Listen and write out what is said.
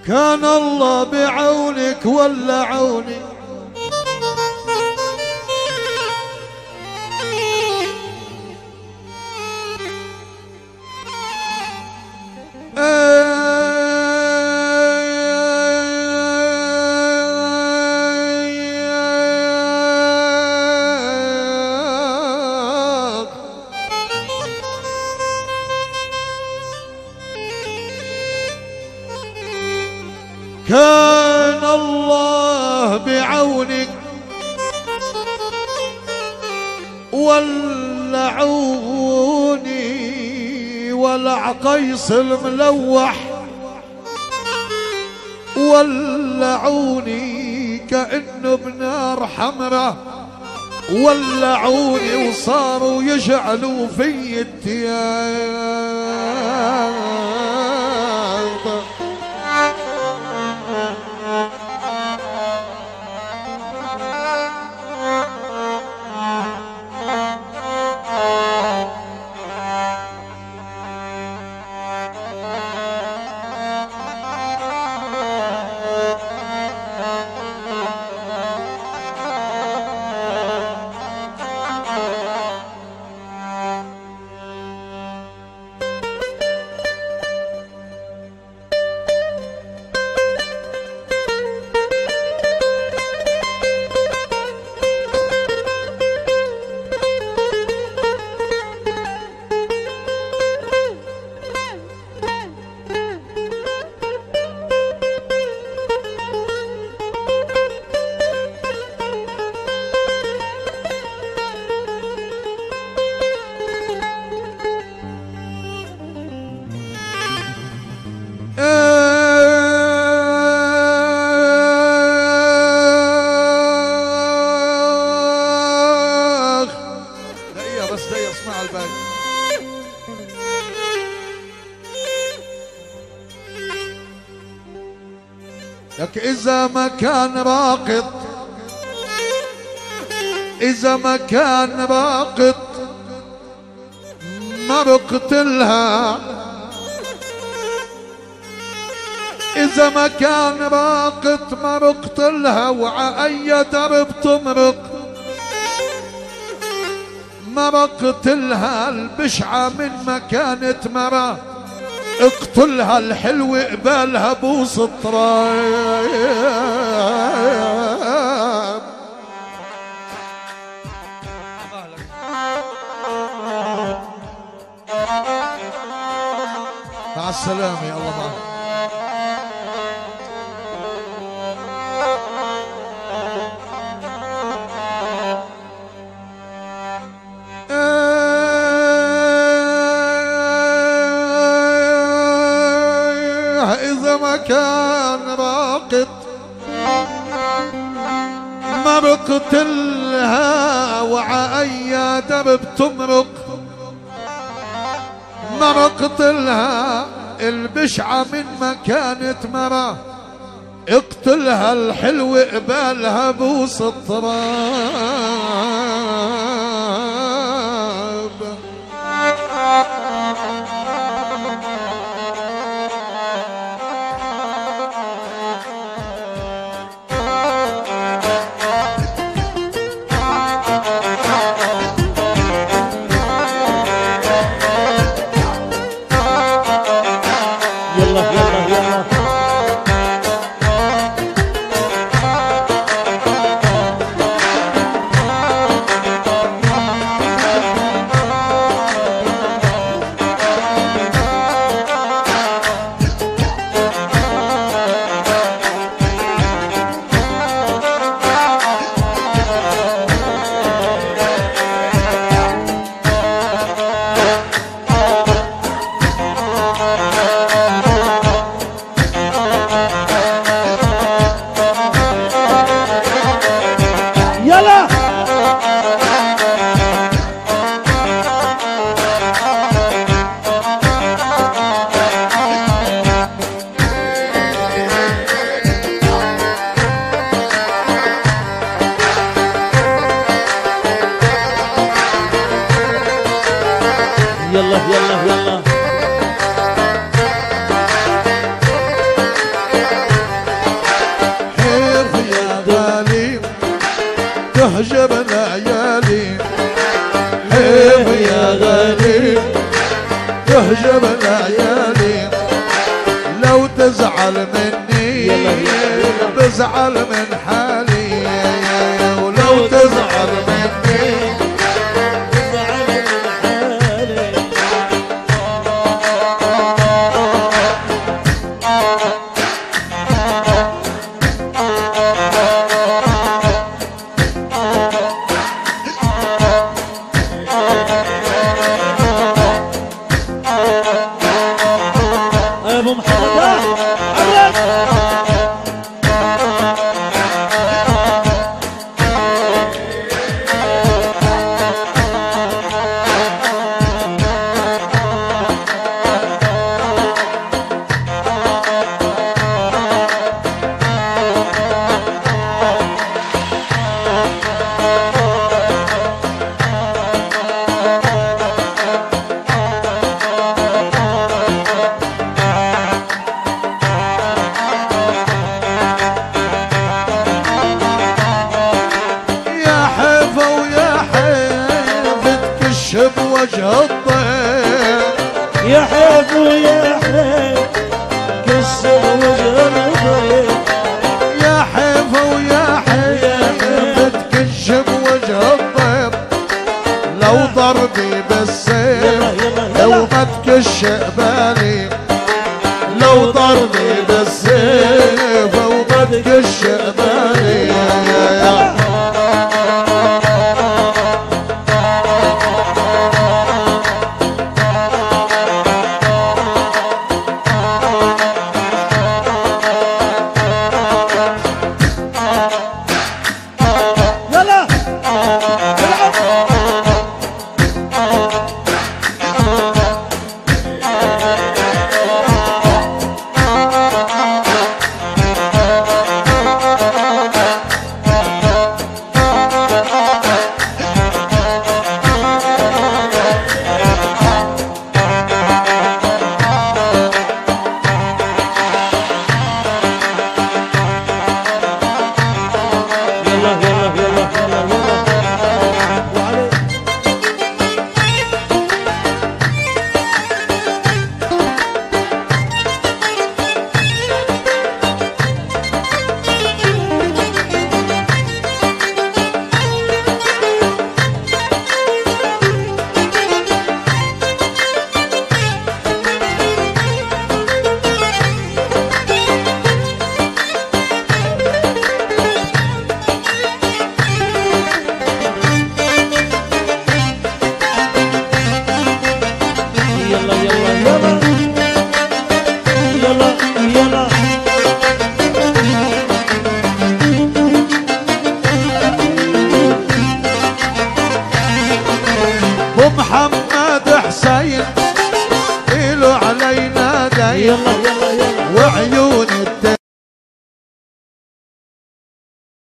كان الله بعونك ولا عوني. كان الله بعونك ولا عوني ولع قيس الملوح ولعوني كأنه بنار حمرة ولعوني وصاروا يجعلوا في التياب. لك إذا ما كان راقد، إذا ما كان راقد ما بقتلها، إذا ما كان راقد ما بقتلها، وعأي درب تمرق ما بقتلها. البشعة من ما كانت مرة اقتلها، الحلو قبالها بوس التراب. مع السلامة يا الله معك. إذا ما كان راقد ما بقتلها، وعأي درب تمرق ما بقتلها. البشعة من ما كانت مرة اقتلها، الحلو قبالها بوس التراب. تزعل من حالي ولو تزعل مني بوجه الطير يا حيف ويا حيف كسر وجه الطير يا حيف ويا حيف تكش بوجه الطير لو ضربي بالسيف لو ما تكش بالي لو ضربي بالسيف وما تكش